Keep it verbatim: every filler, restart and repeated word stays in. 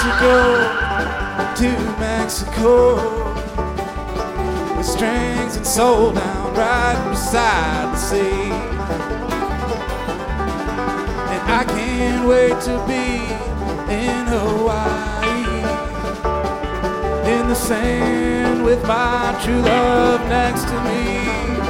to go to Mexico with strings and soul down right beside the sea. And I can't wait to be in Hawaii, in the sand with my true love next to me.